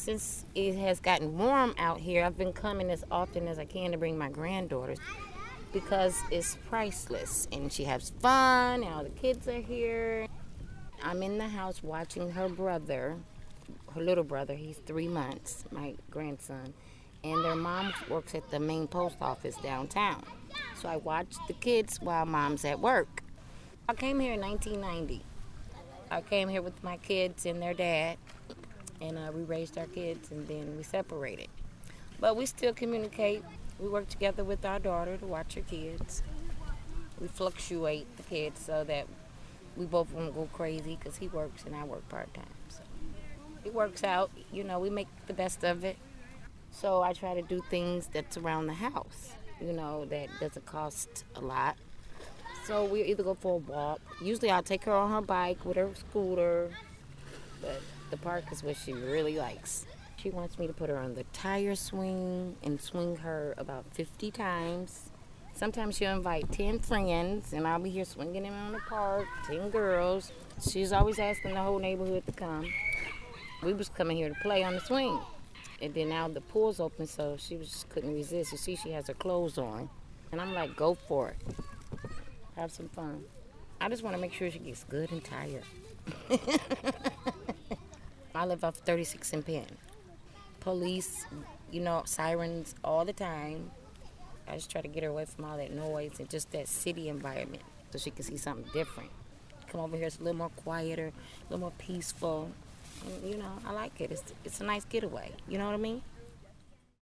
since it has gotten warm out here, I've been coming as often as I can to bring my granddaughters because it's priceless and she has fun and all the kids are here. I'm in the house watching her brother, her little brother, he's 3 months, my grandson, and their mom works at the main post office downtown. So I watch the kids while mom's at work. I came here in 1990. I came here with my kids and their dad, and we raised our kids, and then we separated. But we still communicate. We work together with our daughter to watch her kids. We fluctuate the kids so that we both won't go crazy because he works and I work part-time. So it works out. We make the best of it. So I try to do things that's around the house, that doesn't cost a lot. So we either go for a walk. Usually I'll take her on her bike with her scooter, but the park is what she really likes. She wants me to put her on the tire swing and swing her about 50 times. Sometimes she'll invite 10 friends, and I'll be here swinging them in the park, 10 girls. She's always asking the whole neighborhood to come. We was coming here to play on the swing. And then now the pool's open, so she just couldn't resist. You see, she has her clothes on. And I'm like, go for it. Have some fun. I just want to make sure she gets good and tired. I live off 36 and Penn. Police, sirens all the time. I just try to get her away from all that noise and just that city environment so she can see something different. Come over here, it's a little more quieter, a little more peaceful. And, I like it. It's a nice getaway. You know what I mean?